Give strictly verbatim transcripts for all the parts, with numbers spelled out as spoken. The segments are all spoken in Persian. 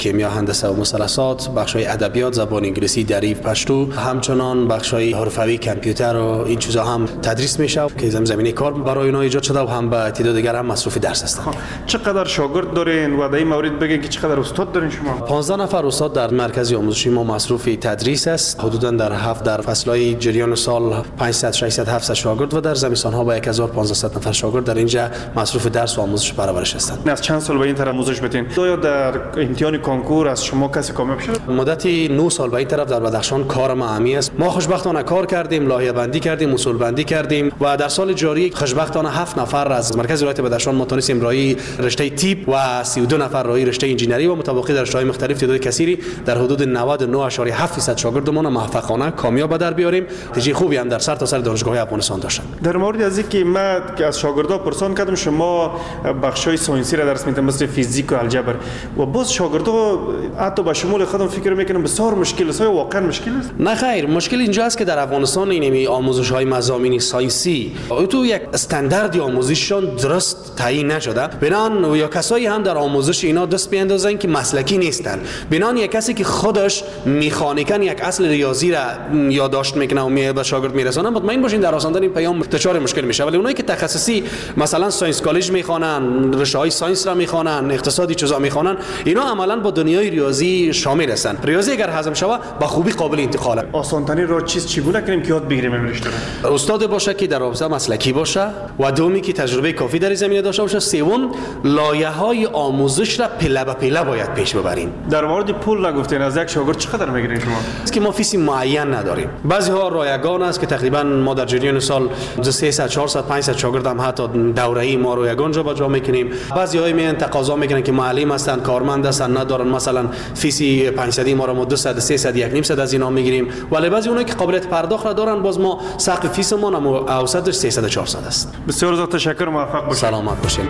کیمیا، هندسه و مثلثات، بخش‌های ادبیات، زبان انگلیسی، دری، پشتو، همچنان بخش‌های حرفوی، کامپیوتر و این چیزا هم تدریس میشه که زمینه کار برای اونها ایجاد شده و هم به تعداد دیگر هم مصروف درس هستند. چقدر شاگرد دارین و در این مورد بگین که چقدر استاد دارین شما؟ پانزده نفر استاد در مرکز آموزشی ما مصروف تدریس است. حدوداً در هفت در فصل‌های جریان سال پانصد، ششصد، هفتصد شاگرد و در زمستان‌ها با هزار و پانصد نفر شاگرد در اینجا مصروف درس و آموزش پرورش هستند. از چند سال به این طرف آموزش بتین؟ آیا در امتحان کنکور از شما کسی کامیاب شد؟ مدتی نه سال به این طرف در بدخشان کار ما عمی است. ما خوشبختانه کار کردیم، لایحه بندی کردیم، اصول بندی کردیم و در سال جاری خوشبختانه هفت نفر از مرکز ولایت بدخشان ما تونستیم رای رشته تیپ و سی و دو نفر رای رشته انجینری و متفاوتی در رشته‌های مختلف تعداد کثیری در حدود نود و نه و هفت درصد شاگردمان موفقانه کامیاب در بیاریم. نتیجه خوبی هم در سر تا سر دانشگاه‌های افغانستان داشتن. در مورد از اینکه ما از شاگردها پرسان کردم شما بخشای ساینسی را درس میدید مثل فیزیک و الجبر و باز شاگردها حتی به شمول خودم فکر میکنم بسیار مشکل است. واقعا مشکل است؟ نه خیر، مشکل اینجا است که در افغانستان اینمی آموزش‌های مضامین ساینسی تو یک استانداردی آموزششون درست تعیین نشده. بنان یا کسایی هم در آموزش اینا دست بیاندازن که مسلکی نیستن. بنان یک کسی که خودش مکانیکن یک اصل ریاضی را یادداشت میکنه و می به شاگرد میرسونه مطمئن باشین در رساندن این پیام دچار مشکل میشه. ولی اونایی که تخصصی مثلا ساینس کالج میخوانن، رشته‌های ساینس را میخوانن، اقتصادی چیزا میخوانن، اینا عملاً با دنیای ریاضی شامل هستن. ریاضی اگر هضم شود با خوبی قابل انتقاله. آسان ترین راه چیز چگونه کنیم که یاد بگیریم این رشته رو؟ استاد باشه که در رابطه مسلکی باشه و دومی که تجربه کافی در زمینه داشته باشه، سوم لایه‌های آموزش را پله به پله باید پیش ببریم. در مورد پول نگفتین، از یک شاگرد چقدر میگیرین شما؟ است که ما فیسی معین نداریم. بعضی ها رایگان است که تقریبا ما در جریان سال سیصد، چهارصد، پانصد شاگرد هم حتی دوره‌ای ما رایگان جا بجا میکنیم. بعضی های میان تقاضا میکنن که معلم هستن، کارمند هستن، ندارن مثلا فیسی پانصد ما را ما دویست، سیصد، یک نیم صد از اینا میگیریم. ولی بعضی اونایی که قابلیت پرداخت را دارن باز ما سقف فیس ما هم اوسطش سیصد و چهارصد است. بسیار زیاد تشکر، موفق باشید. سلامت باشین.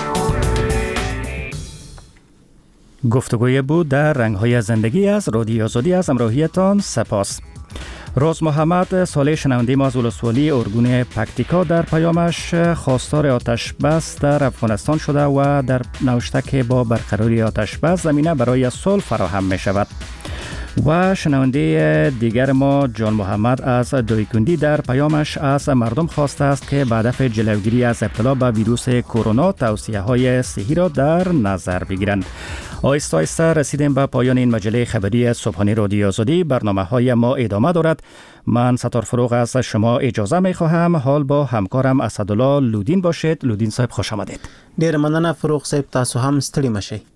گفتگوی بود در رنگ‌های زندگی از رادیو آزادی. از همراهیتان سپاس. روز محمد صالح شنونده ما از ولسوالی ارگون پکتیکا در پیامش خواستار آتش بس در افغانستان شده و در نوشته که با برقراری آتش بس زمینه برای صلح فراهم می شود. و شنونده دیگر ما جان محمد از دویکندی در پیامش از مردم خواسته است که به هدف جلوگیری از ابتلا به ویروس کرونا توصیه های صحی را در نظر بگیرند. آهسته آهسته رسیدیم به پایان این مجله خبری صبحانه رادیو آزادی. برنامه های ما ادامه دارد. من ستار فروغ از شما اجازه می خواهم. حال با همکارم اسدالله لودین باشید. لودین صاحب خوش آمدید. ډیر مننه فروغ صاحب، تاسو هم ستړي مشئ.